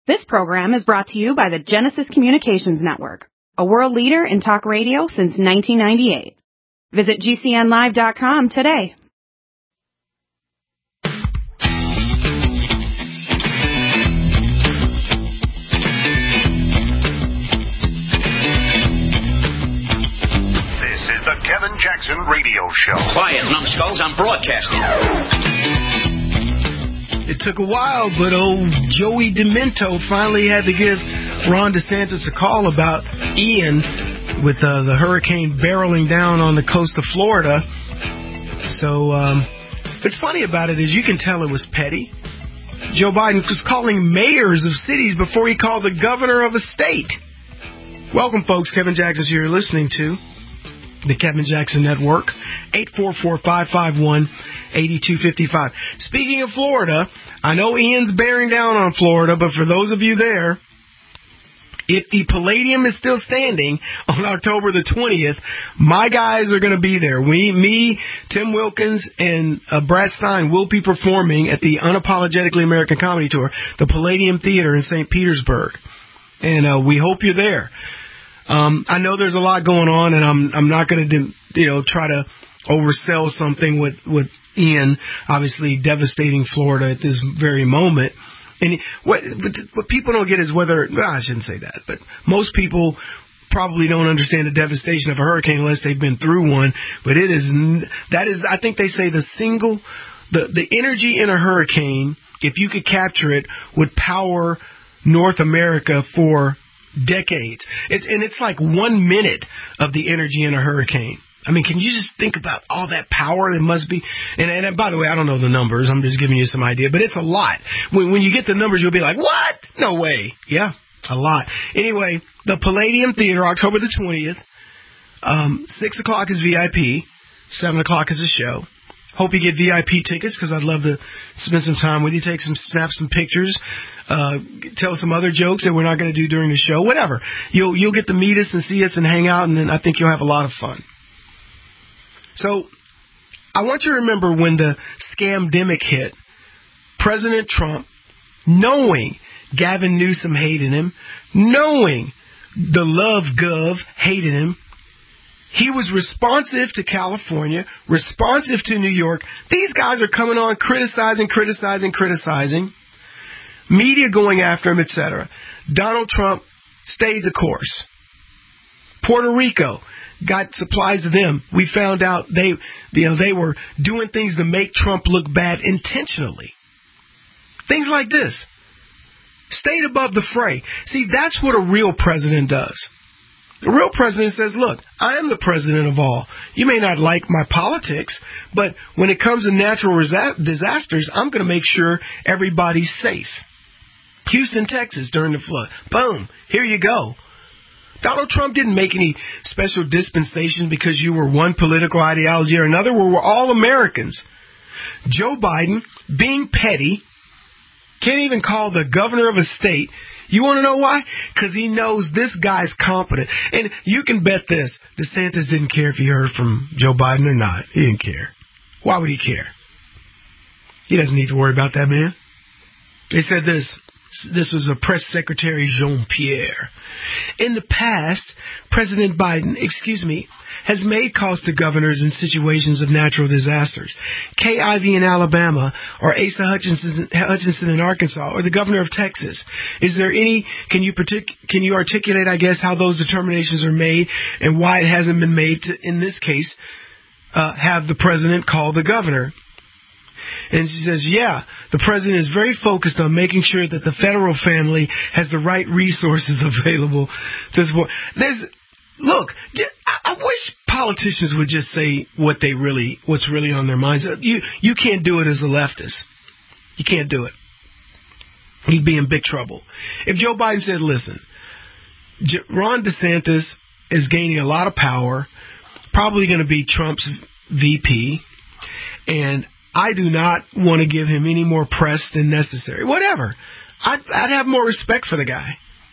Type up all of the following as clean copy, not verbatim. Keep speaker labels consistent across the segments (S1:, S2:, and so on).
S1: This program is brought to you by the Genesis Communications Network, a world leader in talk radio since 1998. Visit GCNlive.com today.
S2: This is the Kevin Jackson Radio Show.
S3: Quiet, numbskulls, I'm broadcasting.
S4: It took a while, but old Joey Demento finally had to give Ron DeSantis a call about Ian with the hurricane barreling down on the coast of Florida. So what's funny about it is you can tell it was petty. Joe Biden was calling mayors of cities before he called the governor of a state. Welcome, folks. Kevin Jackson's here. You're listening to the Kevin Jackson Network, 844-551-8255. Speaking of Florida, I know Ian's bearing down on Florida, but for those of you there, if the Palladium is still standing on October the 20th, my guys are going to be there. Me, Tim Wilkins, and Brad Stein will be performing at the Unapologetically American Comedy Tour, the Palladium Theater in St. Petersburg. And we hope you're there. I know there's a lot going on, and I'm not going to, try to oversell something with Ian, obviously devastating Florida at this very moment. And what people don't get is I shouldn't say that, but most people probably don't understand the devastation of a hurricane unless they've been through one. But I think they say the energy in a hurricane, if you could capture it, would power North America for decades. It's like 1 minute of the energy in a hurricane. I mean, can you just think about all that power that must be? And by the way, I don't know the numbers. I'm just giving you some idea, but it's a lot. When you get the numbers, you'll be like, what? No way. Yeah, a lot. Anyway, the Palladium Theater, October the 20th. 6 o'clock is VIP. 7 o'clock is a show. Hope you get VIP tickets because I'd love to spend some time with you, snap some pictures, tell some other jokes that we're not going to do during the show, whatever. You'll get to meet us and see us and hang out, and then I think you'll have a lot of fun. So I want you to remember when the scamdemic hit, President Trump, knowing Gavin Newsom hated him, knowing the Love Gov hated him, he was responsive to California, responsive to New York. These guys are coming on criticizing. Media going after him, etc. Donald Trump stayed the course. Puerto Rico got supplies to them. We found out they were doing things to make Trump look bad intentionally. Things like this. Stayed above the fray. See, that's what a real president does. The real president says, look, I am the president of all. You may not like my politics, but when it comes to natural disasters, I'm going to make sure everybody's safe. Houston, Texas, during the flood. Boom. Here you go. Donald Trump didn't make any special dispensation because you were one political ideology or another. We're all Americans. Joe Biden, being petty, can't even call the governor of a state. You want to know why? Because he knows this guy's competent. And you can bet this. DeSantis didn't care if he heard from Joe Biden or not. He didn't care. Why would he care? He doesn't need to worry about that, man. They said this. This was a press secretary, Jean-Pierre. In the past, President Biden, has made calls to governors in situations of natural disasters. Kay Ivey in Alabama, or Asa Hutchinson in Arkansas, or the governor of Texas. Is there any? Can you articulate, I guess, how those determinations are made and why it hasn't been made to, in this case, have the president call the governor? And she says, yeah, the president is very focused on making sure that the federal family has the right resources available to support. Look, I wish politicians would just say what's really on their minds. You can't do it as a leftist. You can't do it. You'd be in big trouble. If Joe Biden said, listen, Ron DeSantis is gaining a lot of power, probably going to be Trump's VP, and I do not want to give him any more press than necessary. Whatever. I'd have more respect for the guy.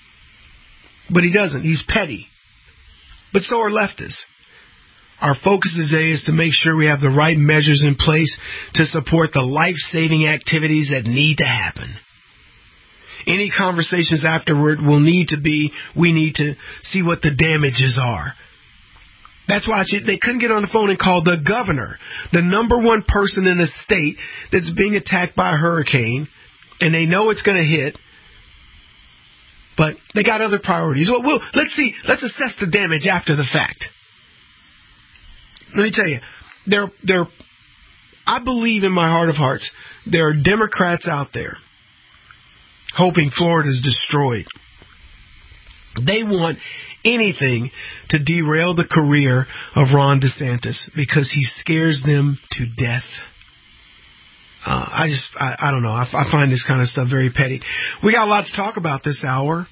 S4: But he doesn't. He's petty. But so are leftists. Our focus today is to make sure we have the right measures in place to support the life-saving activities that need to happen. any conversations afterward will need to be, we need to see what the damages are. That's why they couldn't get on the phone and call the governor, the number one person in the state that's being attacked by a hurricane, and they know it's going to hit, but they got other priorities. Well, let's assess the damage after the fact. Let me tell you, I believe in my heart of hearts, there are Democrats out there hoping Florida's destroyed. They want anything to derail the career of Ron DeSantis because he scares them to death. I don't know. I find this kind of stuff very petty. We got a lot to talk about this hour.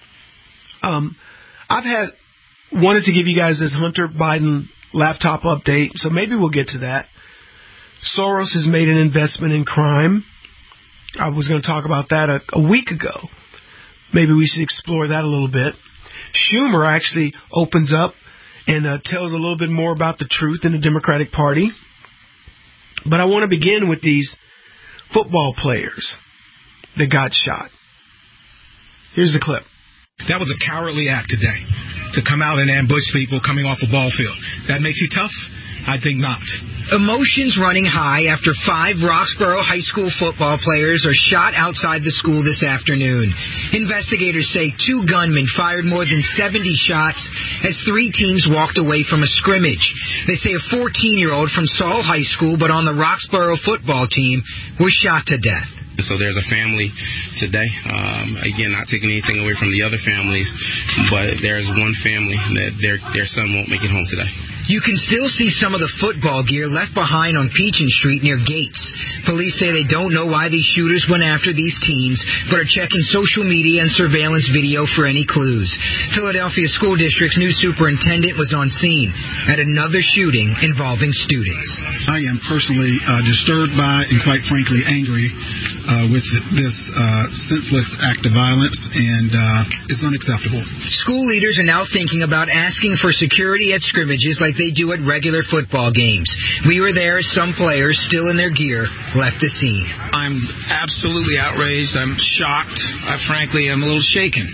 S4: I've wanted to give you guys this Hunter Biden laptop update, so maybe we'll get to that. Soros has made an investment in crime. I was going to talk about that a week ago. Maybe we should explore that a little bit. Schumer actually opens up and tells a little bit more about the truth in the Democratic Party. But I want to begin with these football players that got shot. Here's the clip.
S5: That was a cowardly act today, to come out and ambush people coming off a ball field. That makes you tough? I think not.
S6: Emotions running high after 5 Roxborough High School football players are shot outside the school this afternoon. Investigators say 2 gunmen fired more than 70 shots as 3 teams walked away from a scrimmage. They say a 14-year-old from Saul High School, but on the Roxborough football team, was shot to death.
S7: So there's a family today, again, not taking anything away from the other families, but there's one family that their son won't make it home today.
S6: You can still see some of the football gear left behind on Peachin Street near Gates. Police say they don't know why these shooters went after these teens, but are checking social media and surveillance video for any clues. Philadelphia School District's new superintendent was on scene at another shooting involving students.
S8: I am personally disturbed by and quite frankly angry with this senseless act of violence, and it's unacceptable.
S6: School leaders are now thinking about asking for security at scrimmages like they do at regular football games. We were there as some players, still in their gear, left the scene.
S5: I'm absolutely outraged. I'm shocked. I frankly am a little shaken.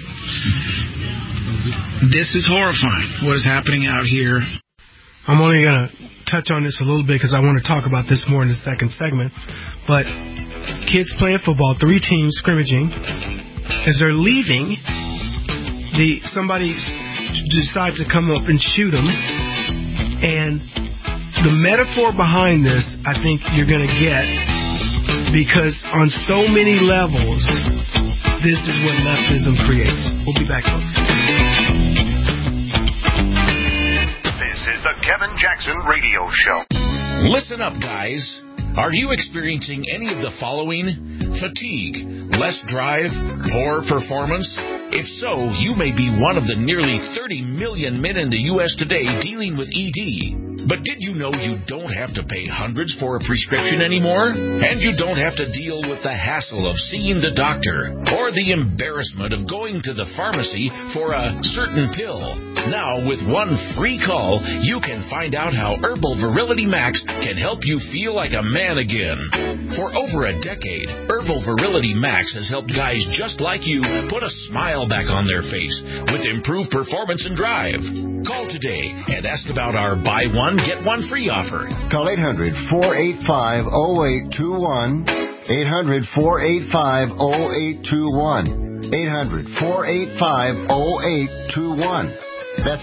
S5: This is horrifying, what is happening out here.
S4: I'm only going to touch on this a little bit because I want to talk about this more in the second segment. But kids playing football, 3 teams scrimmaging. As they're leaving, somebody decides to come up and shoot them. And the metaphor behind this, I think you're going to get, because on so many levels, this is what leftism creates. We'll be back, folks.
S2: This is the Kevin Jackson Radio Show.
S3: Listen up, guys. Are you experiencing any of the following? Fatigue, less drive, poor performance? If so, you may be one of the nearly 30 million men in the U.S. today dealing with ED. But did you know you don't have to pay hundreds for a prescription anymore? And you don't have to deal with the hassle of seeing the doctor or the embarrassment of going to the pharmacy for a certain pill. Now, with one free call, you can find out how Herbal Virility Max can help you feel like a man again. For over a decade, Herbal Virility Max has helped guys just like you put a smile back on their face with improved performance and drive. Call today and ask about our buy one, get one free offer.
S9: Call 800-485-0821. 800-485-0821. 800-485-0821. That's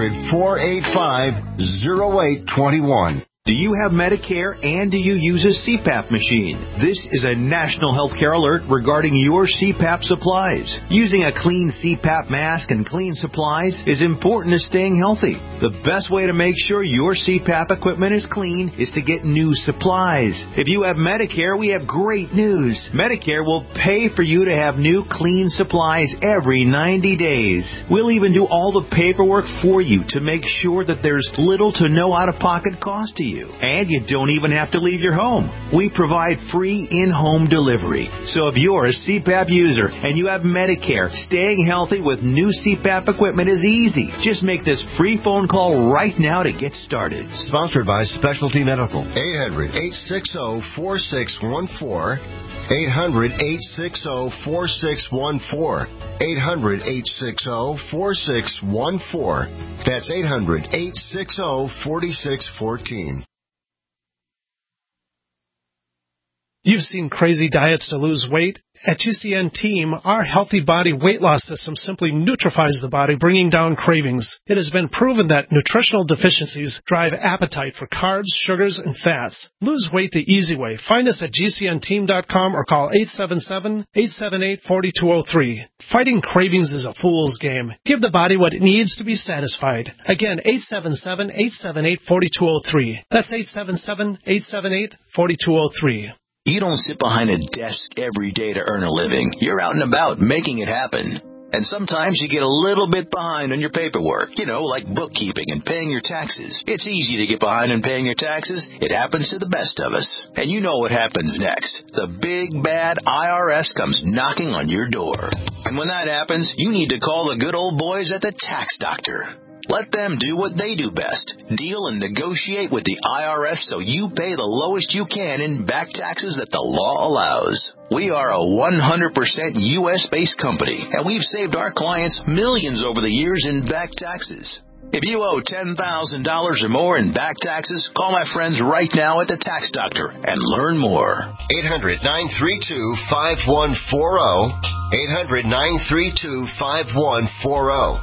S9: 800-485-0821.
S10: Do you have Medicare and do you use a CPAP machine? This is a national healthcare alert regarding your CPAP supplies. Using a clean CPAP mask and clean supplies is important to staying healthy. The best way to make sure your CPAP equipment is clean is to get new supplies. If you have Medicare, we have great news. Medicare will pay for you to have new clean supplies every 90 days. We'll even do all the paperwork for you to make sure that there's little to no out-of-pocket cost to you. And you don't even have to leave your home. We provide free in-home delivery. So if you're a CPAP user and you have Medicare, staying healthy with new CPAP equipment is easy. Just make this free phone call right now to get started.
S9: Sponsored by Specialty Medical. 800-860-4614. 800-860-4614. 800-860-4614. That's 800-860-4614.
S11: You've seen crazy diets to lose weight. At GCN Team, our Healthy Body Weight Loss System simply neutralizes the body, bringing down cravings. It has been proven that nutritional deficiencies drive appetite for carbs, sugars, and fats. Lose weight the easy way. Find us at GCNteam.com or call 877-878-4203. Fighting cravings is a fool's game. Give the body what it needs to be satisfied. Again, 877-878-4203. That's 877-878-4203.
S12: You don't sit behind a desk every day to earn a living. You're out and about making it happen. And sometimes you get a little bit behind on your paperwork, like bookkeeping and paying your taxes. It's easy to get behind on paying your taxes. It happens to the best of us. And you know what happens next. The big, bad IRS comes knocking on your door. And when that happens, you need to call the good old boys at the Tax Doctor. Let them do what they do best. Deal and negotiate with the IRS so you pay the lowest you can in back taxes that the law allows. We are a 100% U.S.-based company, and we've saved our clients millions over the years in back taxes. If you owe $10,000 or more in back taxes, call my friends right now at the Tax Doctor and learn more.
S9: 800-932-5140. 800-932-5140.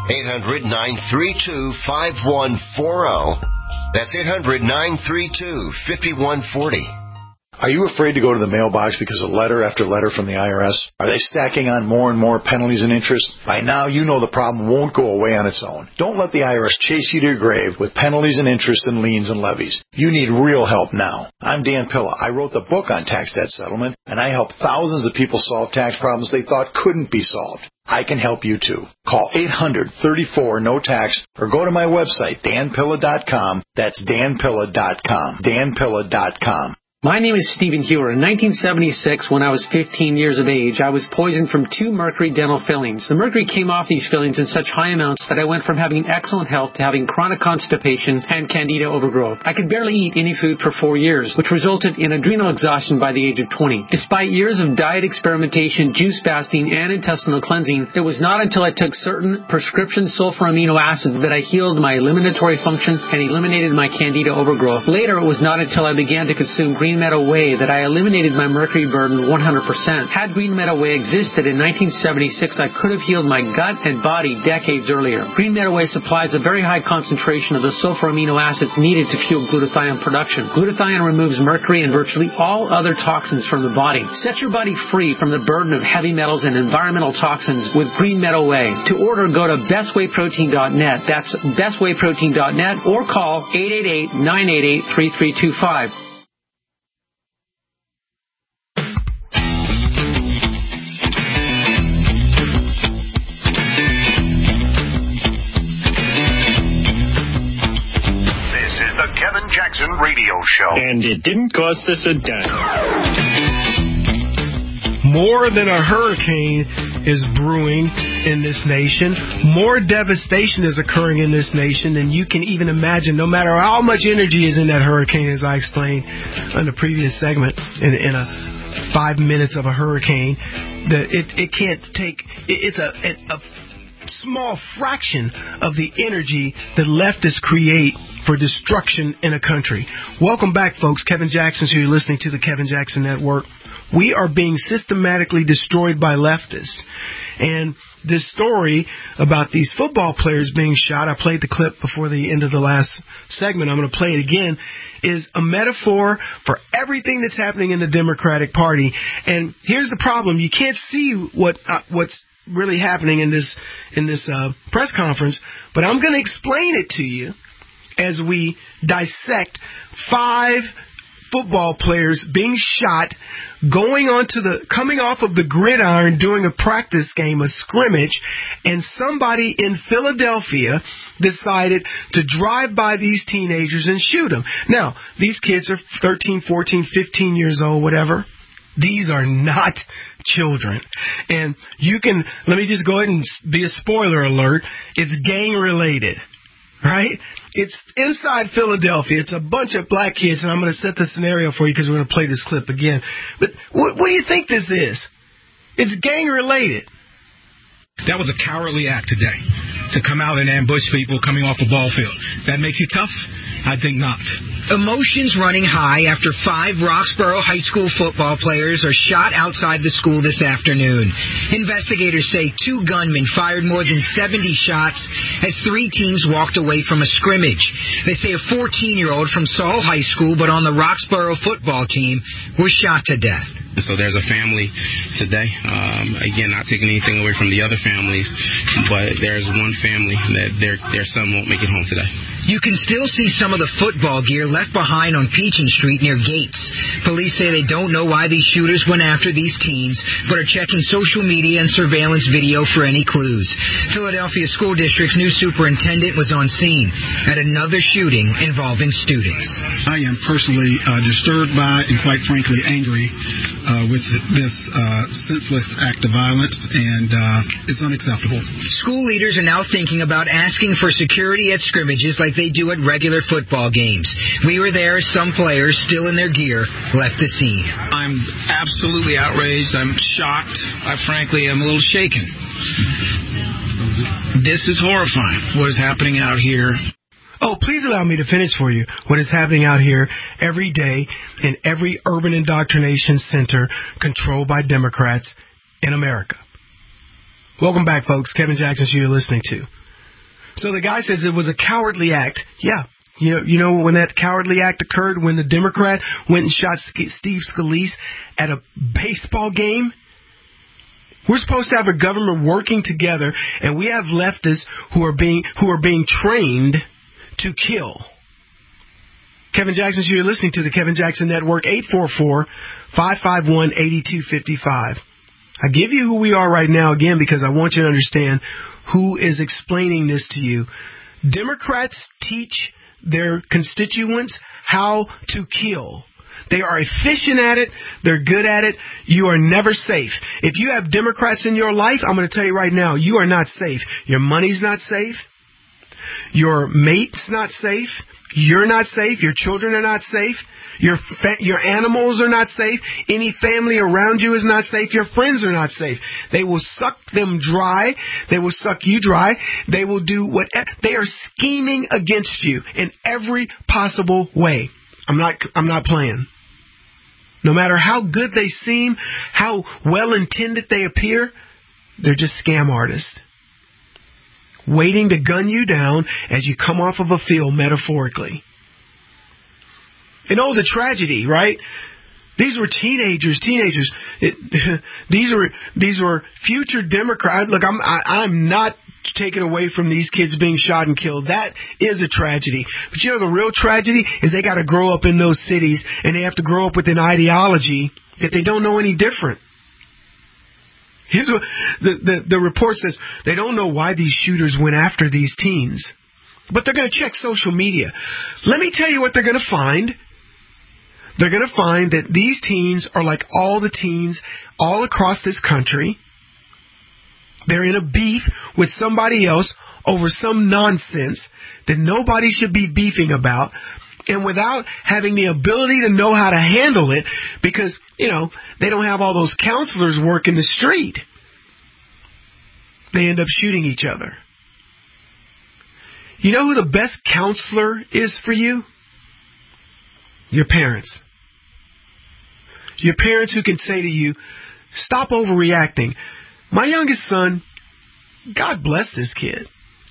S9: 800-932-5140. That's 800-932-5140.
S13: Are you afraid to go to the mailbox because of letter after letter from the IRS? Are they stacking on more and more penalties and interest? By now, you know the problem won't go away on its own. Don't let the IRS chase you to your grave with penalties and interest and liens and levies. You need real help now. I'm Dan Pilla. I wrote the book on tax debt settlement, and I helped thousands of people solve tax problems they thought couldn't be solved. I can help you too. Call 800-34-NO-TAX or go to my website, danpilla.com. That's danpilla.com. danpilla.com.
S14: My name is Stephen Hewer. In 1976, when I was 15 years of age, I was poisoned from 2 mercury dental fillings. The mercury came off these fillings in such high amounts that I went from having excellent health to having chronic constipation and candida overgrowth. I could barely eat any food for 4 years, which resulted in adrenal exhaustion by the age of 20. Despite years of diet experimentation, juice fasting, and intestinal cleansing, it was not until I took certain prescription sulfur amino acids that I healed my eliminatory function and eliminated my candida overgrowth. Later, it was not until I began to consume Green Meadow Whey that I eliminated my mercury burden 100%. Had Green Meadow Whey existed in 1976, I could have healed my gut and body decades earlier. Green Meadow Whey supplies a very high concentration of the sulfur amino acids needed to fuel glutathione production. Glutathione removes mercury and virtually all other toxins from the body. Set your body free from the burden of heavy metals and environmental toxins with Green Meadow Whey. To order, go to bestwayprotein.net. That's bestwayprotein.net or call 888-988-3325.
S2: Kevin Jackson Radio Show.
S15: And it didn't cost us a dime.
S4: More than a hurricane is brewing in this nation. More devastation is occurring in this nation than you can even imagine, no matter how much energy is in that hurricane, as I explained in the previous segment, in a 5 minutes of a hurricane. It can't take... It's a small fraction of the energy that leftists create for destruction in a country. Welcome back, folks. Kevin Jackson here. You're listening to the Kevin Jackson Network. We are being systematically destroyed by leftists. And this story about these football players being shot, I played the clip before the end of the last segment. I'm going to play it again, is a metaphor for everything that's happening in the Democratic Party. And here's the problem. You can't see what's really happening in this press conference, but I'm going to explain it to you as we dissect 5 football players being shot, coming off of the gridiron, doing a practice game, a scrimmage, and somebody in Philadelphia decided to drive by these teenagers and shoot them. Now, these kids are 13, 14, 15 years old, whatever. These are not children. And let me just go ahead and be a spoiler alert, it's gang related. right? It's inside Philadelphia. It's a bunch of black kids, and I'm going to set the scenario for you because we're going to play this clip again. But what do you think this is? It's gang-related.
S5: That was a cowardly act today, to come out and ambush people coming off a ball field. That makes you tough? I think not.
S6: Emotions running high after 5 Roxborough high school football players are shot outside the school this afternoon. Investigators say 2 gunmen fired more than 70 shots as 3 teams walked away from a scrimmage. They say a 14-year-old from Saul High School, but on the Roxborough football team, was shot to death.
S7: So there's a family today, again, not taking anything away from the other families, but there's one family that their son won't make it home today.
S6: You can still see some of the football gear left behind on Peachin Street near Gates. Police say they don't know why these shooters went after these teens, but are checking social media and surveillance video for any clues. Philadelphia School District's new superintendent was on scene at another shooting involving students.
S8: I am personally disturbed by and quite frankly angry with this senseless act of violence, and it's unacceptable.
S6: School leaders are now thinking about asking for security at scrimmages like they do at regular football games. We were there. Some players, still in their gear, left the scene.
S5: I'm absolutely outraged. I'm shocked. I frankly am a little shaken. This is horrifying, what is happening out here.
S4: Oh, please allow me to finish for you what is happening out here every day in every urban indoctrination center controlled by Democrats in America. Welcome back, folks. Kevin Jackson, you're listening to. So the guy says it was a cowardly act. Yeah. You know when that cowardly act occurred, when the Democrat went and shot Steve Scalise at a baseball game? We're supposed to have a government working together, and we have leftists who are being trained to kill. Kevin Jackson, you're listening to the Kevin Jackson Network, 844-551-8255. I give you who we are right now again because I want you to understand who is explaining this to you. Democrats teach their constituents how to kill. They are efficient at it. They're good at it. You are never safe. If you have Democrats in your life, I'm going to tell you right now, you are not safe. Your money's not safe. Your mate's not safe. You're not safe. Your children are not safe. Your animals are not safe. Any family around you is not safe. Your friends are not safe. They will suck them dry. They will suck you dry. They will do whatever. They are scheming against you in every possible way. I'm not playing. No matter how good they seem, how well intended they appear, they're just scam artists. Waiting to gun you down as you come off of a field, metaphorically. And the tragedy, right? These were teenagers. These were future Democrats. Look, I'm not taken away from these kids being shot and killed. That is a tragedy. But you know, the real tragedy is they got to grow up in those cities, and they have to grow up with an ideology that they don't know any different. Here's what the report says. They don't know why these shooters went after these teens, but they're going to check social media. Let me tell you what they're going to find. They're going to find that these teens are like all the teens all across this country. They're in a beef with somebody else over some nonsense that nobody should be beefing about, and without having the ability to know how to handle it because, they don't have all those counselors working the street. They end up shooting each other. You know who the best counselor is for you? Your parents. Your parents who can say to you, stop overreacting. My youngest son, God bless this kid.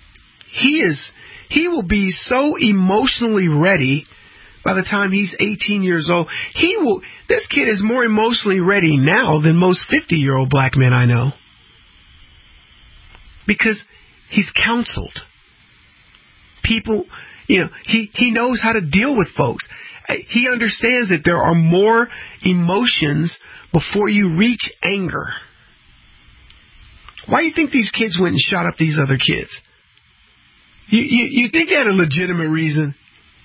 S4: He will be so emotionally ready by the time he's 18 years old. This kid is more emotionally ready now than most 50-year-old black men I know. Because he's counseled. People, he knows how to deal with folks. He understands that there are more emotions before you reach anger. Why do you think these kids went and shot up these other kids? You think they had a legitimate reason?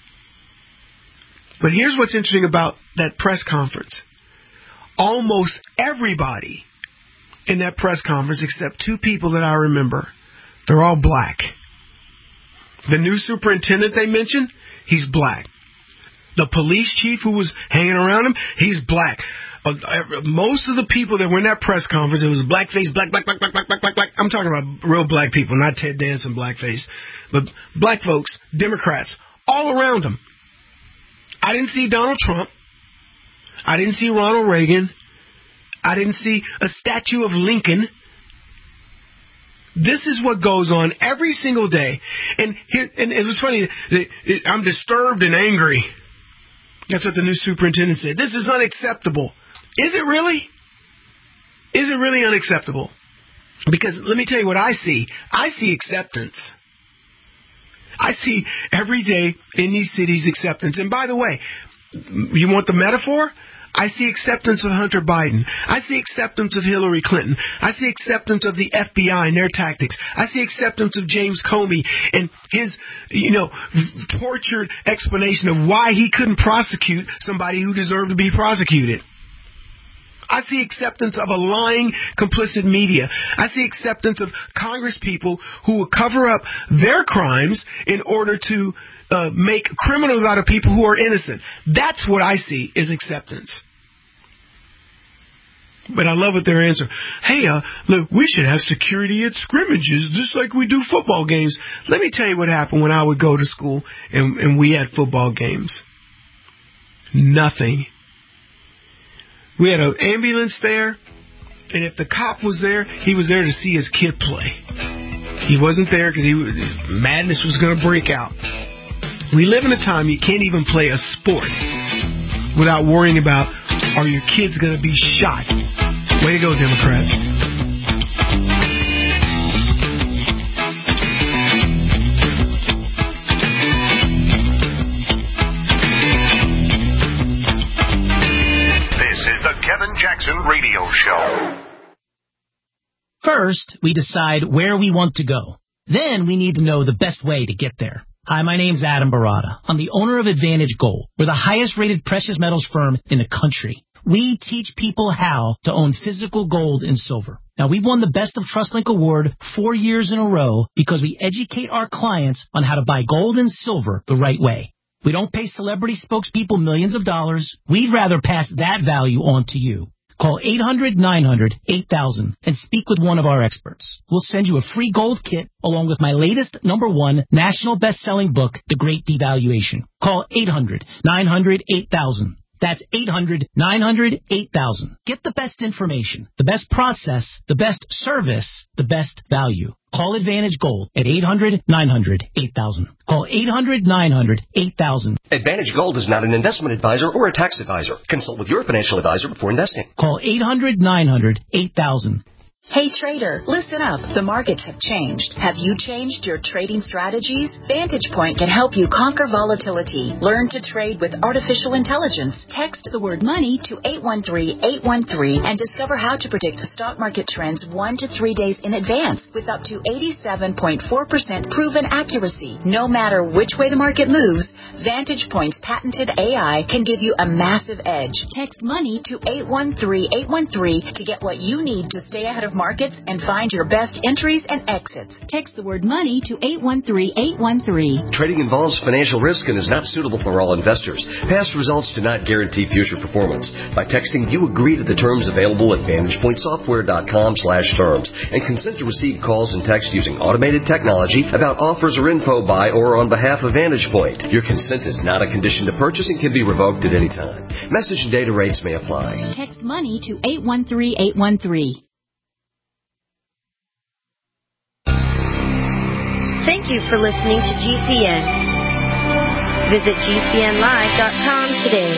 S4: But here's what's interesting about that press conference. Almost everybody in that press conference, except 2 people that I remember, they're all black. The new superintendent they mentioned, he's black. The police chief who was hanging around him, he's black. Most of the people that were in that press conference, it was blackface, black. I'm talking about real black people, not Ted Danson blackface. But black folks, Democrats, all around him. I didn't see Donald Trump. I didn't see Ronald Reagan. I didn't see a statue of Lincoln. This is what goes on every single day. And it was funny. I'm disturbed and angry. That's what the new superintendent said. This is unacceptable. Is it really? Is it really unacceptable? Because let me tell you what I see. I see acceptance. I see every day in these cities acceptance. And by the way, you want the metaphor? I see acceptance of Hunter Biden. I see acceptance of Hillary Clinton. I see acceptance of the FBI and their tactics. I see acceptance of James Comey and his, tortured explanation of why he couldn't prosecute somebody who deserved to be prosecuted. I see acceptance of a lying, complicit media. I see acceptance of Congress people who will cover up their crimes in order to make criminals out of people who are innocent. That's what I see is acceptance. But I love what their answer. Hey, look, we should have security at scrimmages just like we do football games. Let me tell you what happened when I would go to school and we had football games. Nothing. We had an ambulance there, and if the cop was there, he was there to see his kid play. He wasn't there because madness was going to break out. We live in a time you can't even play a sport without worrying about, are your kids going to be shot? Way to go, Democrats.
S2: This is the Kevin Jackson Radio Show.
S16: First, we decide where we want to go. Then we need to know the best way to get there. Hi, my name's Adam Barada. I'm the owner of Advantage Gold. We're the highest-rated precious metals firm in the country. We teach people how to own physical gold and silver. Now, we've won the Best of TrustLink Award 4 years in a row because we educate our clients on how to buy gold and silver the right way. We don't pay celebrity spokespeople millions of dollars. We'd rather pass that value on to you. Call 800-900-8000 and speak with one of our experts. We'll send you a free gold kit along with my latest #1 national best-selling book, The Great Devaluation. Call 800-900-8000. That's 800-900-8000. Get the best information, the best process, the best service, the best value. Call Advantage Gold at 800-900-8000. Call 800-900-8000.
S17: Advantage Gold is not an investment advisor or a tax advisor. Consult with your financial advisor before investing.
S16: Call 800-900-8000.
S18: Hey trader, listen up. The markets have changed. Have you changed your trading strategies? Vantage Point can help you conquer volatility. Learn to trade with artificial intelligence. Text the word money to 813-813 and discover how to predict the stock market trends 1 to 3 days in advance with up to 87.4% proven accuracy. No matter which way the market moves, Vantage Point's patented AI can give you a massive edge. Text money to 813-813 to get what you need to stay ahead of markets and find your best entries and exits. Text the word money to 813-813.
S17: Trading involves financial risk and is not suitable for all investors. Past results do not guarantee future performance. By texting, you agree to the terms available at VantagePointSoftware.com/terms and consent to receive calls and text using automated technology about offers or info by or on behalf of Vantage Point. Your consent is not a condition to purchase and can be revoked at any time. Message and data rates may apply.
S18: Text money to 813-813.
S19: Thank you for listening to GCN. Visit GCNlive.com today.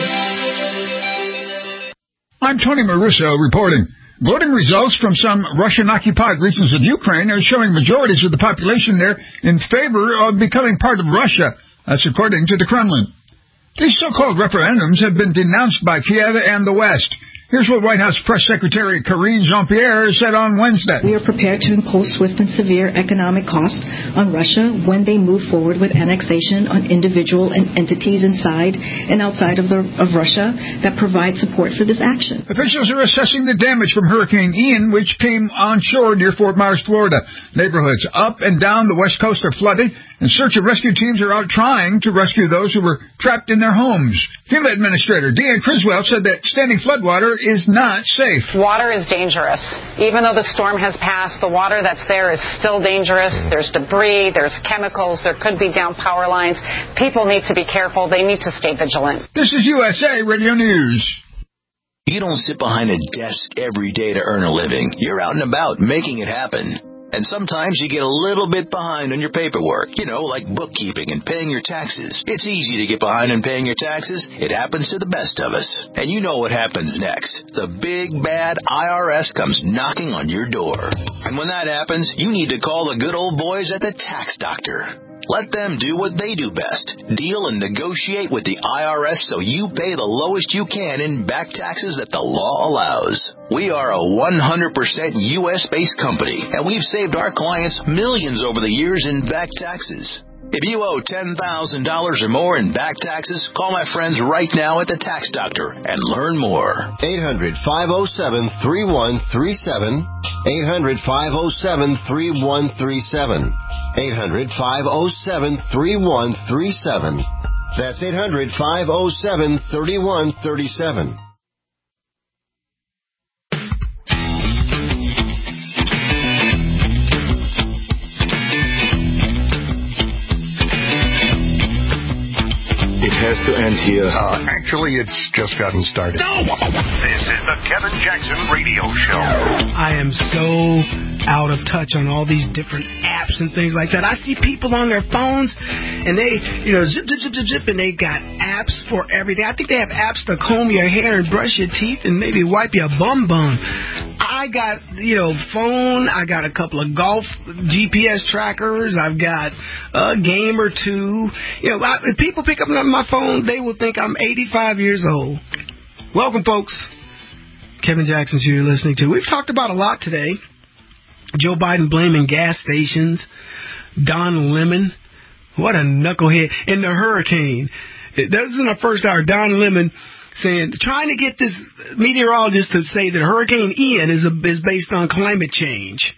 S20: I'm Tony Maruso reporting. Voting results from some Russian-occupied regions of Ukraine are showing majorities of the population there in favor of becoming part of Russia. That's according to the Kremlin. These so-called referendums have been denounced by Kiev and the West. Here's what White House Press Secretary Karine Jean-Pierre said on Wednesday.
S21: We are prepared to impose swift and severe economic costs on Russia when they move forward with annexation on individual and entities inside and outside of Russia that provide support for this action.
S20: Officials are assessing the damage from Hurricane Ian, which came onshore near Fort Myers, Florida. Neighborhoods up and down the West Coast are flooding, and search and rescue teams are out trying to rescue those who were trapped in their homes. FEMA Administrator Deanne Criswell said that standing floodwater is not safe.
S22: Water is dangerous. Even though the storm has passed, the water that's there is still dangerous. There's debris, there's chemicals, there could be down power lines. People need to be careful. They need to stay vigilant.
S20: This is USA Radio News.
S12: You don't sit behind a desk every day to earn a living. You're out and about making it happen. And sometimes you get a little bit behind on your paperwork, like bookkeeping and paying your taxes. It's easy to get behind on paying your taxes. It happens to the best of us. And you know what happens next. The big, bad IRS comes knocking on your door. And when that happens, you need to call the good old boys at the Tax Doctor. Let them do what they do best. Deal and negotiate with the IRS so you pay the lowest you can in back taxes that the law allows. We are a 100% U.S.-based company, and we've saved our clients millions over the years in back taxes. If you owe $10,000 or more in back taxes, call my friends right now at the Tax Doctor and learn more.
S9: 800-507-3137. 800-507-3137. 800-507-3137. That's 800-507-3137.
S2: It has to end here. Actually, it's just gotten started. No! This is the Kevin Jackson Radio Show.
S4: I am so out of touch on all these different apps and things like that. I see people on their phones, and they, zip, and they got apps for everything. I think they have apps to comb your hair and brush your teeth and maybe wipe your bum. I got, phone. I got a couple of golf GPS trackers. I've got a game or two. If people pick up my phone, they will think I'm 85 years old. Welcome, folks. Kevin Jackson's who you're listening to. We've talked about a lot today. Joe Biden blaming gas stations. Don Lemon. What a knucklehead. And the hurricane. This isn't our first hour. Don Lemon saying, trying to get this meteorologist to say that Hurricane Ian is based on climate change.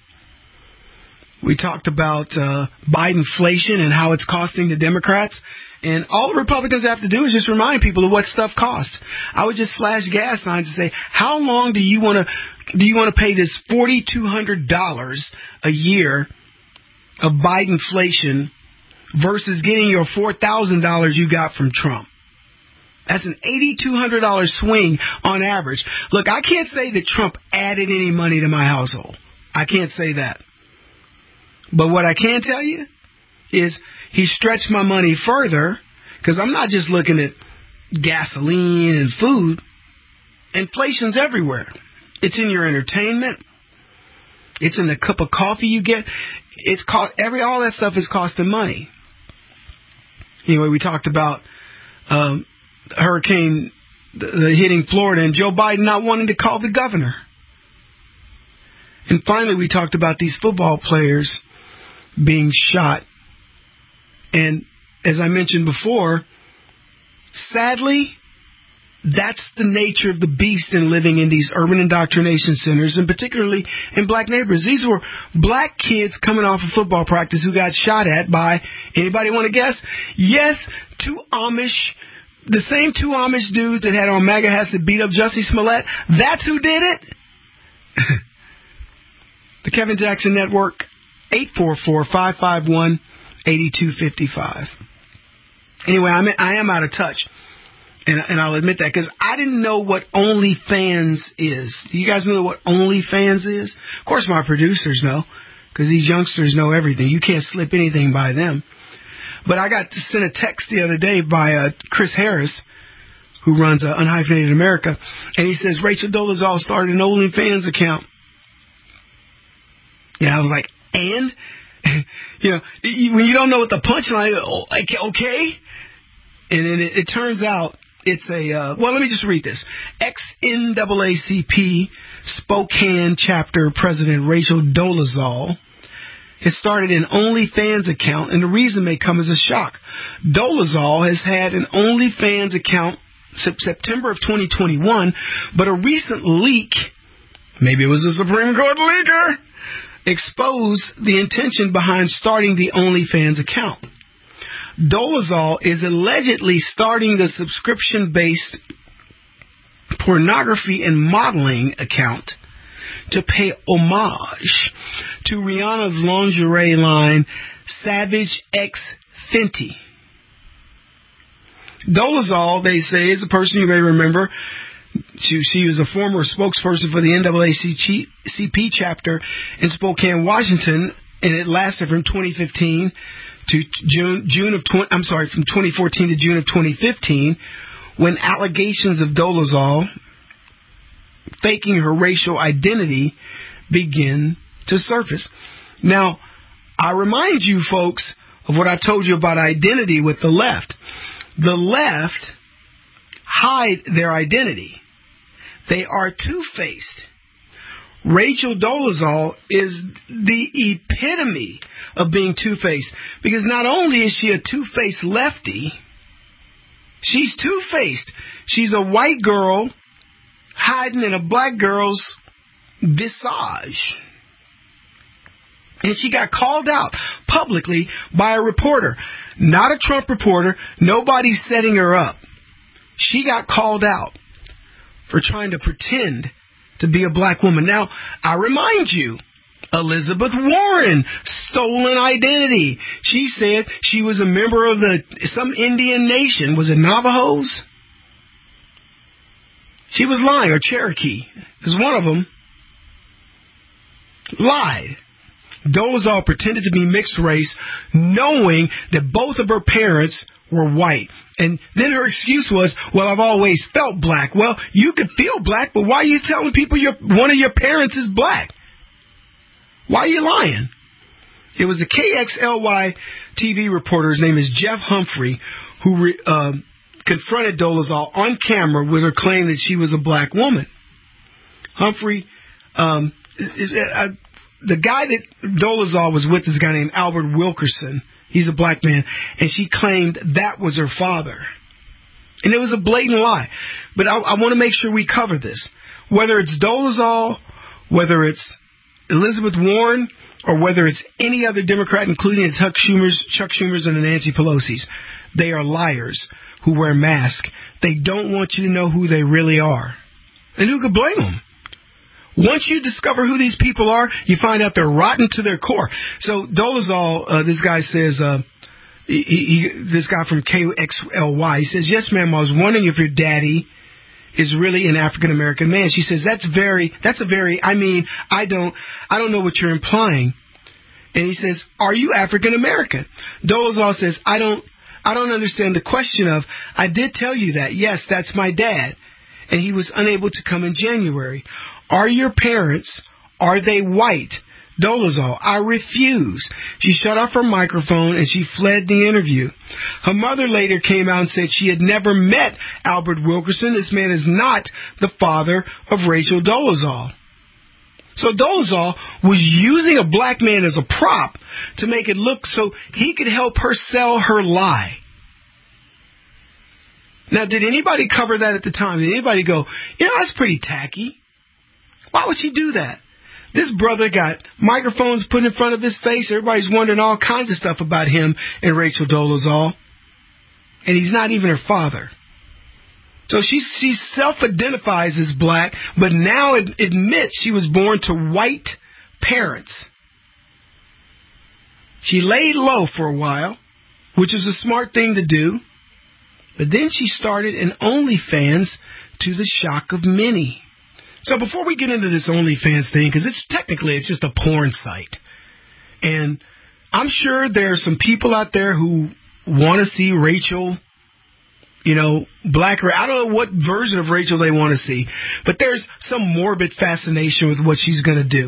S4: We talked about Bidenflation and how it's costing the Democrats. And all the Republicans have to do is just remind people of what stuff costs. I would just flash gas signs and say, how long do you want to pay this $4,200 a year of Bidenflation versus getting your $4,000 you got from Trump? That's an $8,200 swing on average. Look, I can't say that Trump added any money to my household. I can't say that. But what I can tell you is he stretched my money further, because I'm not just looking at gasoline and food. Inflation's everywhere. It's in your entertainment. It's in the cup of coffee you get. All that stuff is costing money. Anyway, we talked about hurricane hitting Florida and Joe Biden not wanting to call the governor. And finally, we talked about these football players being shot. And as I mentioned before, sadly, that's the nature of the beast in living in these urban indoctrination centers, and particularly in black neighborhoods. These were black kids coming off of football practice who got shot at by, anybody want to guess? Yes, the same two Amish dudes that had on MAGA hats that beat up Jussie Smollett. That's who did it. The Kevin Jackson Network, 844-551-8255. Anyway, I am out of touch, and I'll admit that, because I didn't know what OnlyFans is. Do you guys know what OnlyFans is? Of course, my producers know, because these youngsters know everything. You can't slip anything by them. But I got sent a text the other day by Chris Harris, who runs Unhyphenated America, and he says, Rachel Dolezal started an OnlyFans account. Yeah, I was like, and? When you don't know what the punchline is, okay? And then it turns out It's a, well, let me just read this. Ex-NAACP Spokane chapter president Rachel Dolezal has started an OnlyFans account, and the reason may come as a shock. Dolezal has had an OnlyFans account since September of 2021, but a recent leak, maybe it was a Supreme Court leaker, exposed the intention behind starting the OnlyFans account. Dolezal is allegedly starting the subscription-based pornography and modeling account to pay homage to Rihanna's lingerie line, Savage X Fenty. Dolezal, they say, is a person you may remember. She was a former spokesperson for the NAACP chapter in Spokane, Washington, and it lasted from 2015 to from 2014 to June of 2015, when allegations of Dolezal faking her racial identity begin to surface. Now, I remind you, folks, of what I told you about identity with the left. The left hide their identity. They are two-faced. Rachel Dolezal is the epitome of being two-faced, because not only is she a two-faced lefty, she's two-faced. She's a white girl hiding in a black girl's visage. And she got called out publicly by a reporter, not a Trump reporter. Nobody's setting her up. She got called out for trying to pretend to be a black woman. Now, I remind you, Elizabeth Warren, stolen identity. She said she was a member of some Indian nation. Was it Navajos? She was lying, or Cherokee, because one of them lied. Dolezal pretended to be mixed race, knowing that both of her parents were white. And then her excuse was, well, I've always felt black. Well, you could feel black, but why are you telling people one of your parents is black? Why are you lying? It was a KXLY TV reporter, his name is Jeff Humphrey, who confronted Dolezal on camera with her claim that she was a black woman. Humphrey, the guy that Dolezal was with is a guy named Albert Wilkerson. He's a black man. And she claimed that was her father. And it was a blatant lie. But I want to make sure we cover this. Whether it's Dolezal, whether it's Elizabeth Warren, or whether it's any other Democrat, including the Chuck Schumers and the Nancy Pelosi's, they are liars who wear masks. They don't want you to know who they really are. And who could blame them? Once you discover who these people are, you find out they're rotten to their core. So Dolezal, this guy says, this guy from KXLY, he says, yes, ma'am, I was wondering if your daddy is really an African-American man. She says, I don't know what you're implying. And he says, are you African-American? Dolezal says, I don't understand the question of, I did tell you that. Yes, that's my dad. And he was unable to come in January. Are your parents, are they white? Dolezal, I refuse. She shut off her microphone and she fled the interview. Her mother later came out and said she had never met Albert Wilkerson. This man is not the father of Rachel Dolezal. So Dolezal was using a black man as a prop to make it look so he could help her sell her lie. Now, did anybody cover that at the time? Did anybody go, that's pretty tacky? Why would she do that? This brother got microphones put in front of his face. Everybody's wondering all kinds of stuff about him and Rachel Dolezal. And he's not even her father. So she self-identifies as black, but now admits she was born to white parents. She laid low for a while, which is a smart thing to do. But then she started an OnlyFans to the shock of many. So before we get into this OnlyFans thing, because it's just a porn site. And I'm sure there are some people out there who want to see Rachel, black. I don't know what version of Rachel they want to see. But there's some morbid fascination with what she's going to do.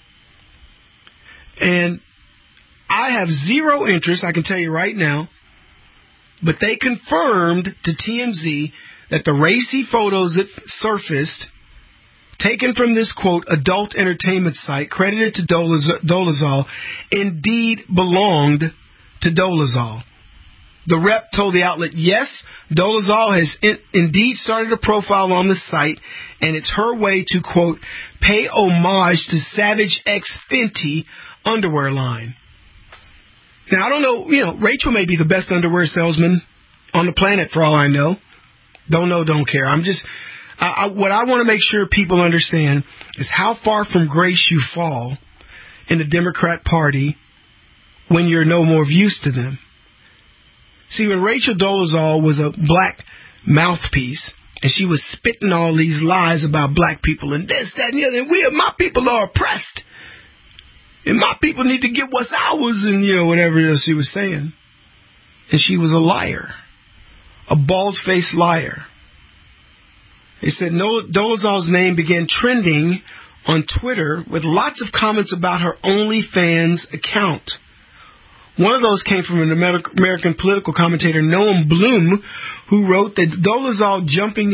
S4: And I have zero interest, I can tell you right now. But they confirmed to TMZ that the racy photos that surfaced, taken from this, quote, adult entertainment site credited to Dolezal, indeed belonged to Dolezal. The rep told the outlet, yes, Dolezal has indeed started a profile on the site, and it's her way to, quote, pay homage to Savage X Fenty underwear line. Now, I don't know, Rachel may be the best underwear salesman on the planet for all I know. Don't know, don't care. I'm just, what I want to make sure people understand is how far from grace you fall in the Democrat Party when you're no more of use to them. See, when Rachel Dolezal was a black mouthpiece, and she was spitting all these lies about black people and this, that, and the other, and my people are oppressed, and my people need to get what's ours, and, whatever else she was saying. And she was a liar, a bald-faced liar. They said Dolezal's name began trending on Twitter with lots of comments about her OnlyFans account. One of those came from an American political commentator, Noam Bloom, who wrote that Dolezal joining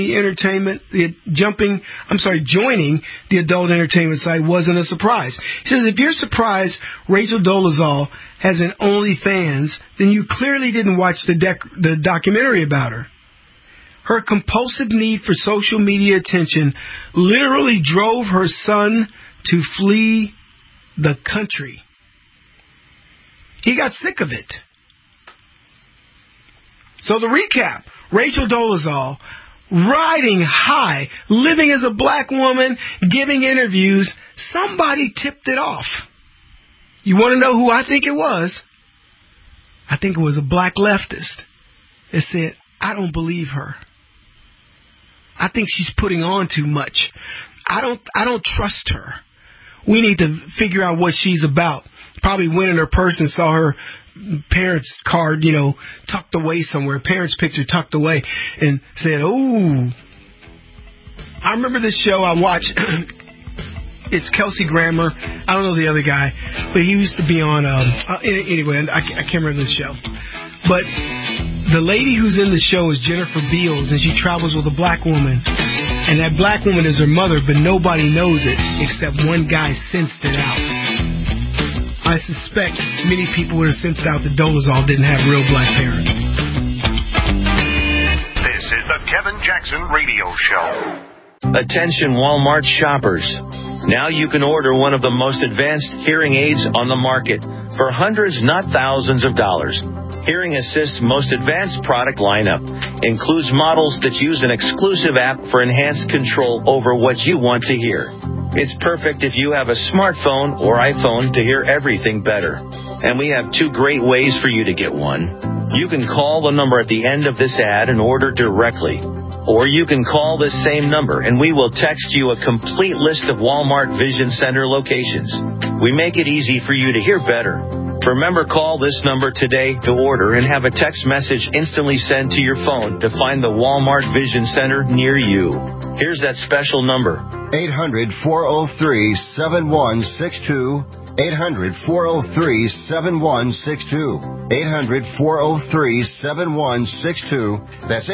S4: the adult entertainment site wasn't a surprise. He says, if you're surprised Rachel Dolezal has an OnlyFans, then you clearly didn't watch the documentary about her. Her compulsive need for social media attention literally drove her son to flee the country. He got sick of it. So the recap, Rachel Dolezal, riding high, living as a black woman, giving interviews, somebody tipped it off. You want to know who I think it was? I think it was a black leftist that said, I don't believe her. I think she's putting on too much. I don't trust her. We need to figure out what she's about. Probably went in her purse and saw her parents' card, tucked away somewhere, parents' picture tucked away, and said, ooh. I remember this show I watched. It's Kelsey Grammer. I don't know the other guy, but he used to be on, anyway, I can't remember the show. But the lady who's in the show is Jennifer Beals, and she travels with a black woman. And that black woman is her mother, but nobody knows it except one guy sensed it out. I suspect many people would have sensed out that Dolezal didn't have real black parents.
S2: This is the Kevin Jackson Radio Show.
S1: Attention Walmart shoppers. Now you can order one of the most advanced hearing aids on the market for hundreds, not thousands of dollars. Hearing Assist's most advanced product lineup includes models that use an exclusive app for enhanced control over what you want to hear. It's perfect if you have a smartphone or iPhone to hear everything better. And we have two great ways for you to get one. You can call the number at the end of this ad and order directly. Or you can call this same number and we will text you a complete list of Walmart Vision Center locations. We make it easy for you to hear better. Remember, call this number today to order and have a text message instantly sent to your phone to find the Walmart Vision Center near you. Here's that special number.
S9: 800-403-7162. 800-403-7162. 800-403-7162. That's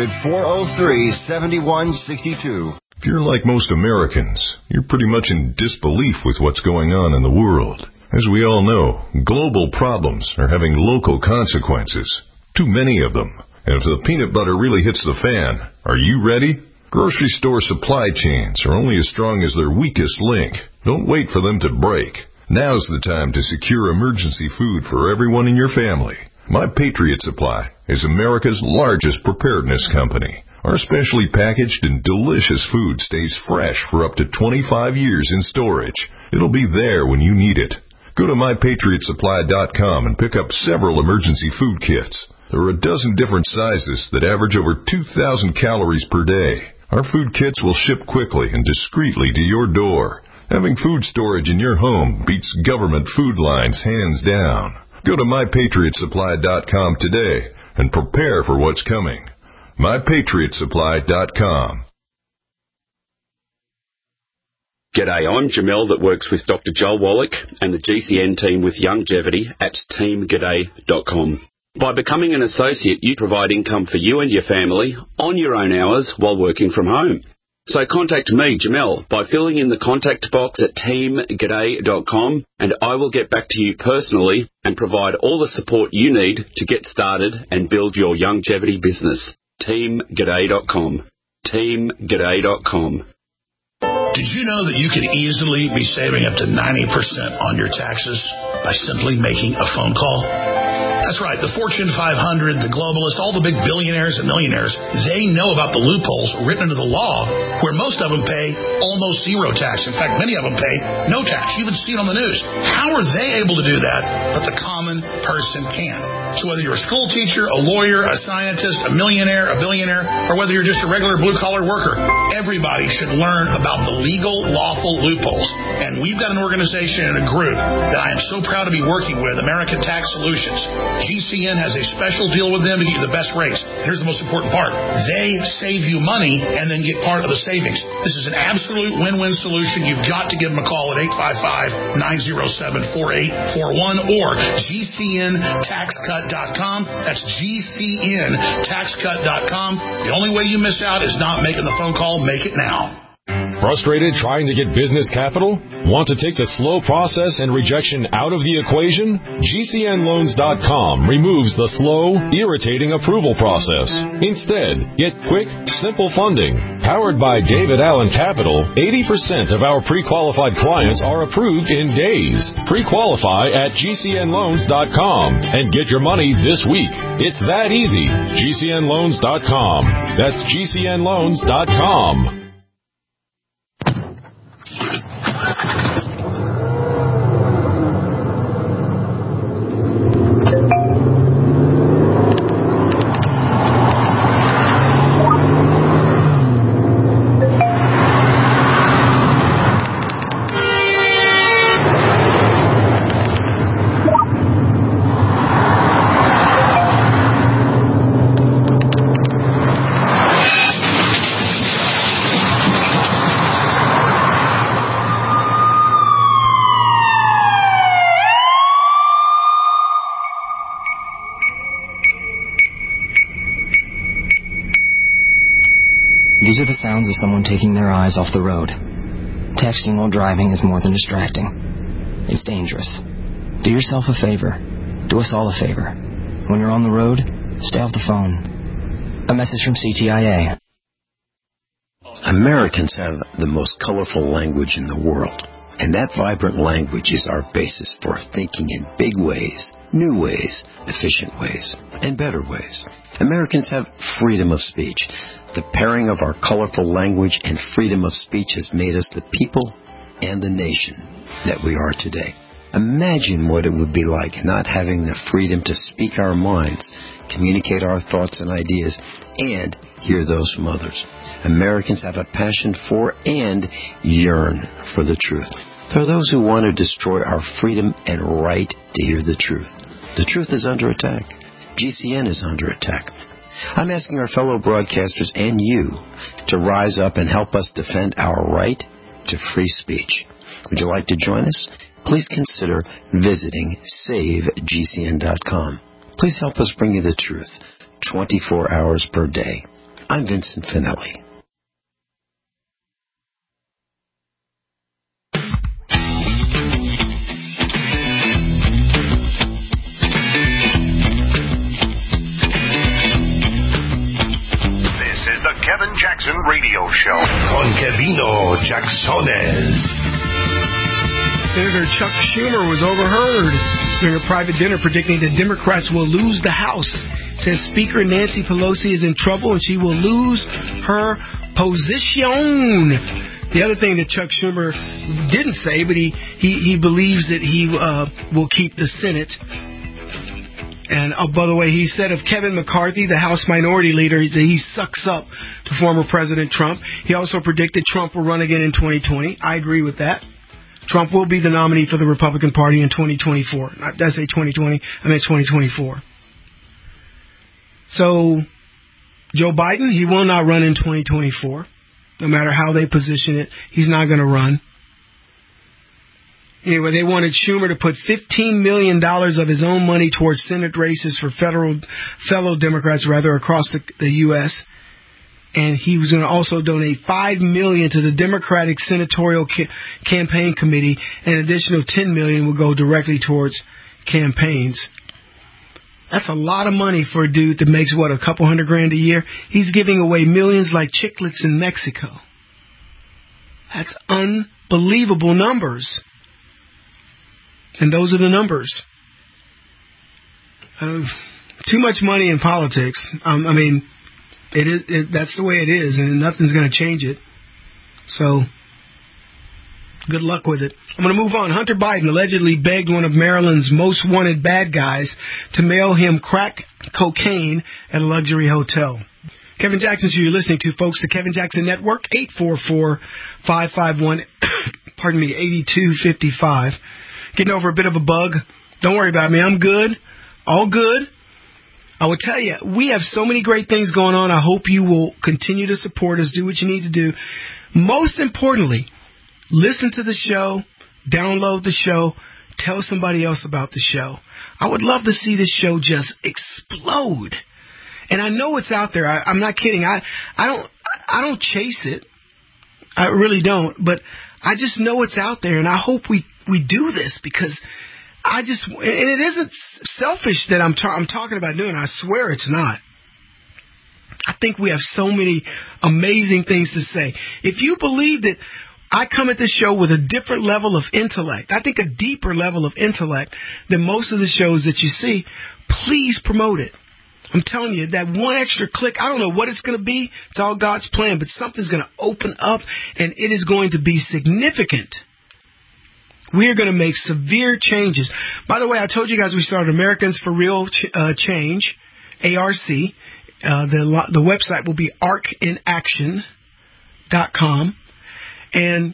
S9: 800-403-7162.
S3: If you're like most Americans, you're pretty much in disbelief with what's going on in the world. As we all know, global problems are having local consequences. Too many of them. And if the peanut butter really hits the fan, are you ready? Grocery store supply chains are only as strong as their weakest link. Don't wait for them to break. Now's the time to secure emergency food for everyone in your family. My Patriot Supply is America's largest preparedness company. Our specially packaged and delicious food stays fresh for up to 25 years in storage. It'll be there when you need it. Go to MyPatriotSupply.com and pick up several emergency food kits. There are a dozen different sizes that average over 2,000 calories per day. Our food kits will ship quickly and discreetly to your door. Having food storage in your home beats government food lines hands down. Go to MyPatriotSupply.com today and prepare for what's coming. MyPatriotSupply.com.
S23: G'day, I'm Jamel that works with Dr. Joel Wallach and the GCN team with Longevity at teamg'day.com. By becoming an associate, you provide income for you and your family on your own hours while working from home. So contact me, Jamel, by filling in the contact box at teamg'day.com, and I will get back to you personally and provide all the support you need to get started and build your longevity business. teamg'day.com. teamg'day.com.
S10: Did you know that you could easily be saving up to 90% on your taxes by simply making a phone call? That's right. The Fortune 500, the globalists, all the big billionaires and millionaires, they know about the loopholes written into the law where most of them pay almost zero tax. In fact, many of them pay no tax. You even see it on the news. How are they able to do that, but the common person can? So whether you're a school teacher, a lawyer, a scientist, a millionaire, a billionaire, or whether you're just a regular blue-collar worker, everybody should learn about the legal, lawful loopholes. And we've got an organization and a group that I am so proud to be working with, American Tax Solutions. GCN has a special deal with them to get you the best rates. Here's the most important part. They save you money and then get part of the savings. This is an absolute win-win solution. You've got to give them a call at 855-907-4841 or GCNTaxCut.com. That's GCNTaxCut.com. The only way you miss out is not making the phone call. Make it now.
S11: Frustrated trying to get business capital? Want to take the slow process and rejection out of the equation? GCNLoans.com removes the slow, irritating approval process. Instead, get quick, simple funding. Powered by David Allen Capital, 80% of our pre-qualified clients are approved in days. Pre-qualify at GCNLoans.com and get your money this week. It's that easy. GCNLoans.com. That's GCNLoans.com.
S13: These are the sounds of someone taking their eyes off the road. Texting while driving is more than distracting. It's dangerous. Do yourself a favor. Do us all a favor. When you're on the road, stay off the phone. A message from CTIA.
S24: Americans have the most colorful language in the world. And that vibrant language is our basis for thinking in big ways, new ways, efficient ways, and better ways. Americans have freedom of speech. The pairing of our colorful language and freedom of speech has made us the people and the nation that we are today. Imagine what it would be like not having the freedom to speak our minds, communicate our thoughts and ideas, and hear those from others. Americans have a passion for and yearn for the truth. There are those who want to destroy our freedom and right to hear the truth. The truth is under attack. GCN is under attack. I'm asking our fellow broadcasters and you to rise up and help us defend our right to free speech. Would you like to join us? Please consider visiting SaveGCN.com. Please help us bring you the truth 24 hours per day. I'm Vincent Finelli.
S2: Kevin Jackson Radio Show on Kevino Jacksones.
S4: Senator Chuck Schumer was overheard during a private dinner predicting that Democrats will lose the House. Says Speaker Nancy Pelosi is in trouble and she will lose her position. The other thing that Chuck Schumer didn't say, but he believes that he will keep the Senate. And, by the way, he said of Kevin McCarthy, the House Minority Leader, that he sucks up to former President Trump. He also predicted Trump will run again in 2020. I agree with that. Trump will be the nominee for the Republican Party in 2024. Did I say 2020? I meant 2024. So, Joe Biden, he will not run in 2024. No matter how they position it, he's not going to run. Anyway, they wanted Schumer to put $15 million of his own money towards Senate races for fellow Democrats, across the U.S., and he was going to also donate $5 million to the Democratic Senatorial Campaign Committee, and an additional $10 million will go directly towards campaigns. That's a lot of money for a dude that makes, a couple $100,000 a year? He's giving away millions like chiclets in Mexico. That's unbelievable numbers. And those are the numbers. Too much money in politics. That's the way it is, and nothing's going to change it. So, good luck with it. I'm going to move on. Hunter Biden allegedly begged one of Maryland's most wanted bad guys to mail him crack cocaine at a luxury hotel. Kevin Jackson, you're listening to, folks, the Kevin Jackson Network, 844-551, 8255. Getting over a bit of a bug. Don't worry about me. I'm good. All good. I will tell you, we have so many great things going on. I hope you will continue to support us, do what you need to do. Most importantly, listen to the show, download the show, tell somebody else about the show. I would love to see this show just explode. And I know it's out there. I'm not kidding. I don't chase it. I really don't. But I just know it's out there, and I hope we do this because and it isn't selfish that I'm talking about doing it. I swear it's not. I think we have so many amazing things to say. If you believe that I come at this show with a different level of intellect, I think a deeper level of intellect than most of the shows that you see, please promote it. I'm telling you, that one extra click, I don't know what it's going to be. It's all God's plan, but something's going to open up, and it is going to be significant. We are going to make severe changes. By the way, I told you guys we started Americans for Real Change, ARC. The website will be arcinaction.com. And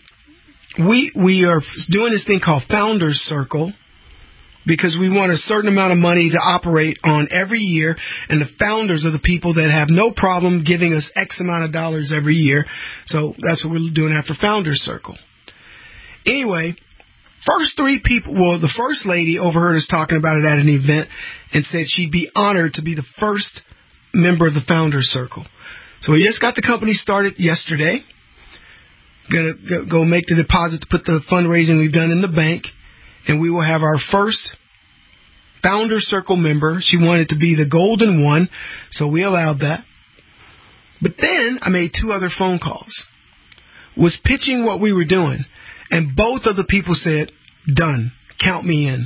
S4: we are doing this thing called Founders Circle, because we want a certain amount of money to operate on every year, and the founders are the people that have no problem giving us X amount of dollars every year. So that's what we're doing after Founders Circle. Anyway, first three people, the first lady overheard us talking about it at an event and said she'd be honored to be the first member of the Founders Circle. So we just got the company started yesterday. Going to go make the deposit to put the fundraising we've done in the bank. And we will have our first Founder Circle member. She wanted to be the golden one, so we allowed that. But then I made two other phone calls. Was pitching what we were doing. And both of the people said, done. Count me in.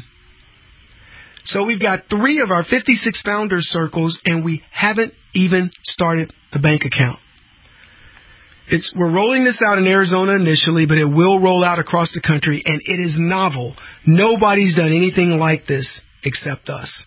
S4: So we've got 3 of our 56 Founder Circles, and we haven't even started the bank account. We're rolling this out in Arizona initially, but it will roll out across the country, and it is novel. Nobody's done anything like this except us.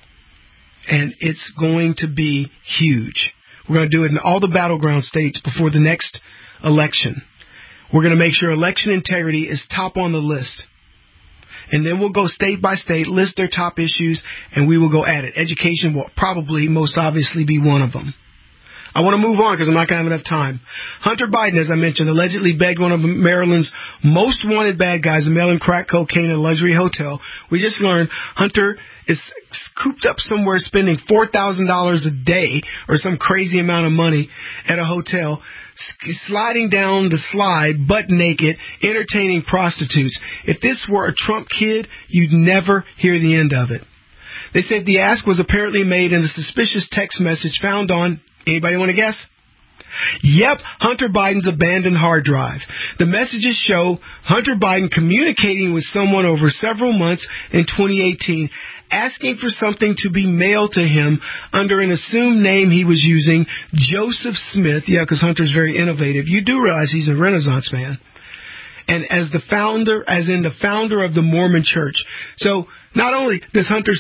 S4: And it's going to be huge. We're going to do it in all the battleground states before the next election. We're going to make sure election integrity is top on the list. And then we'll go state by state, list their top issues, and we will go at it. Education will probably most obviously be one of them. I want to move on because I'm not going to have enough time. Hunter Biden, as I mentioned, allegedly begged one of Maryland's most wanted bad guys to mail him crack cocaine at a luxury hotel. We just learned Hunter is cooped up somewhere spending $4,000 a day or some crazy amount of money at a hotel, sliding down the slide, butt naked, entertaining prostitutes. If this were a Trump kid, you'd never hear the end of it. They said the ask was apparently made in a suspicious text message found on, anybody want to guess? Yep, Hunter Biden's abandoned hard drive. The messages show Hunter Biden communicating with someone over several months in 2018, asking for something to be mailed to him under an assumed name he was using, Joseph Smith. Yeah, because Hunter's very innovative. You do realize he's a Renaissance man. And as the founder of the Mormon Church. So not only does Hunter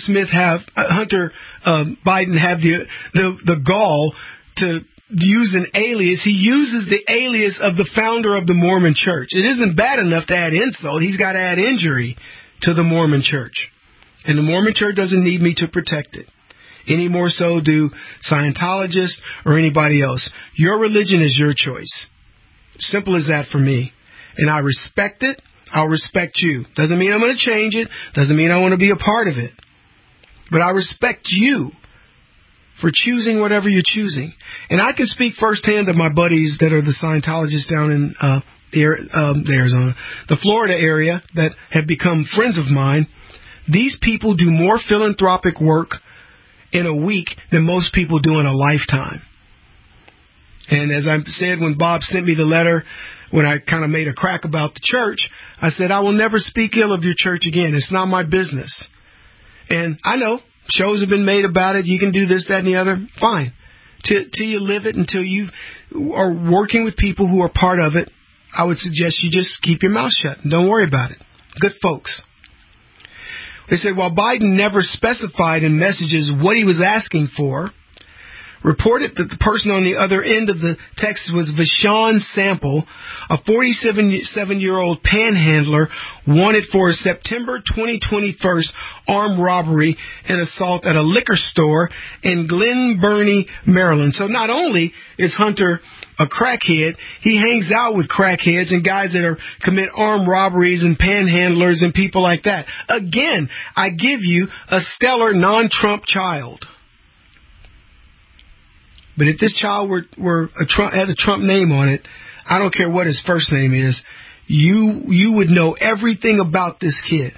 S4: Biden have the gall to use an alias, he uses the alias of the founder of the Mormon Church. It isn't bad enough to add insult. He's got to add injury to the Mormon Church. And the Mormon Church doesn't need me to protect it. Any more so do Scientologists or anybody else. Your religion is your choice. Simple as that for me. And I respect it. I'll respect you. Doesn't mean I'm going to change it. Doesn't mean I want to be a part of it. But I respect you for choosing whatever you're choosing. And I can speak firsthand of my buddies that are the Scientologists down in Arizona, the Florida area that have become friends of mine. These people do more philanthropic work in a week than most people do in a lifetime. And as I said when Bob sent me the letter, when I kind of made a crack about the church, I said, I will never speak ill of your church again. It's not my business. And I know shows have been made about it. You can do this, that, and the other. Fine. Till you live it, until you are working with people who are part of it, I would suggest you just keep your mouth shut. Don't worry about it. Good folks. They said, while Biden never specified in messages what he was asking for, reported that the person on the other end of the text was Vashon Sample, a 47-year-old panhandler wanted for a September 2021 armed robbery and assault at a liquor store in Glen Burnie, Maryland. So not only is Hunter a crackhead, he hangs out with crackheads and guys that commit armed robberies and panhandlers and people like that. Again, I give you a stellar non-Trump child. But if this child had a Trump name on it, I don't care what his first name is, you would know everything about this kid.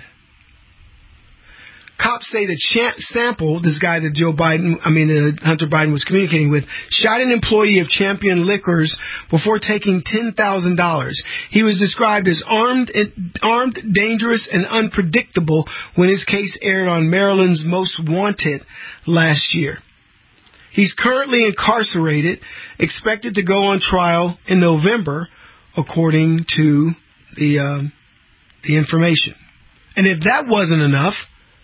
S4: Cops say that Sample, this guy that Hunter Biden was communicating with, shot an employee of Champion Liquors before taking $10,000. He was described as armed, dangerous, and unpredictable when his case aired on Maryland's Most Wanted last year. He's currently incarcerated, expected to go on trial in November, according to the information. And if that wasn't enough,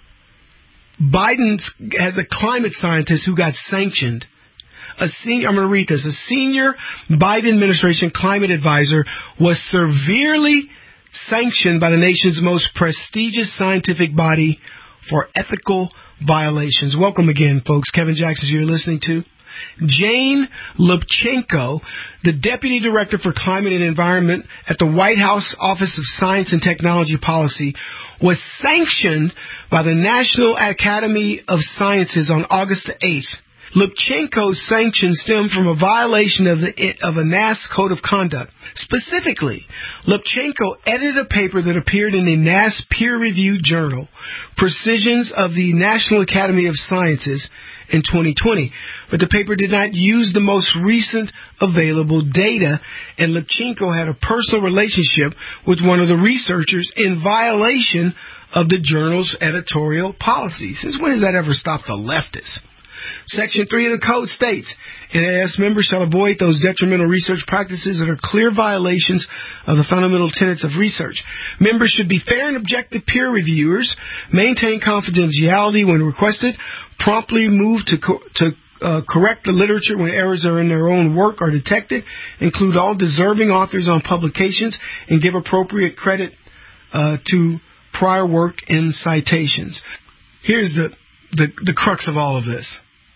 S4: Biden has a climate scientist who got sanctioned. I'm going to read this. A senior Biden administration climate advisor was severely sanctioned by the nation's most prestigious scientific body for ethical violations. Welcome again, folks. Kevin Jackson, you're listening to. Jane Lubchenco, the Deputy Director for Climate and Environment at the White House Office of Science and Technology Policy, was sanctioned by the National Academy of Sciences on August 8th. Lubchenco's sanctions stem from a violation of a NAS code of conduct. Specifically, Lubchenco edited a paper that appeared in the NAS peer-reviewed journal, Precisions of the National Academy of Sciences, in 2020. But the paper did not use the most recent available data, and Lubchenco had a personal relationship with one of the researchers in violation of the journal's editorial policy. Since when has that ever stopped the leftists? Section 3 of the code states, NAS members shall avoid those detrimental research practices that are clear violations of the fundamental tenets of research. Members should be fair and objective peer reviewers, maintain confidentiality when requested, promptly move to correct the literature when errors are in their own work are detected, include all deserving authors on publications, and give appropriate credit to prior work and citations. Here's the crux of all of this.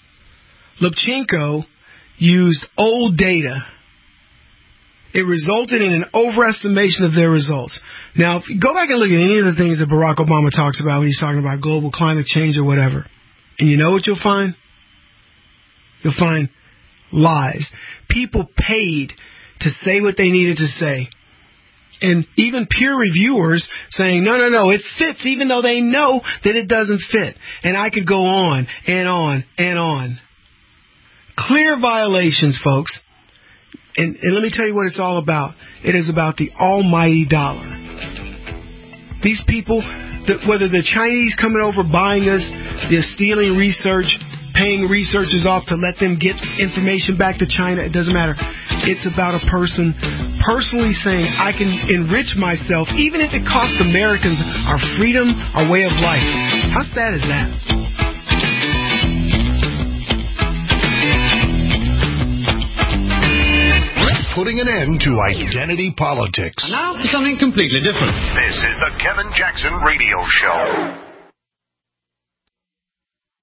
S4: Lubchenco used old data. It resulted in an overestimation of their results. Now, if you go back and look at any of the things that Barack Obama talks about when he's talking about global climate change or whatever, and you know what you'll find? You'll find lies. People paid to say what they needed to say. And even peer reviewers saying, no, it fits, even though they know that it doesn't fit. And I could go on and on and on. Clear violations, folks. And let me tell you what it's all about. It is about the almighty dollar. These people, whether the Chinese coming over buying us, they're stealing research, paying researchers off to let them get information back to China, it doesn't matter. It's about a person personally saying, I can enrich myself, even if it costs Americans our freedom, our way of life. How sad is that?
S2: Putting an end to identity politics.
S7: And now for something completely different.
S2: This is the Kevin Jackson Radio Show.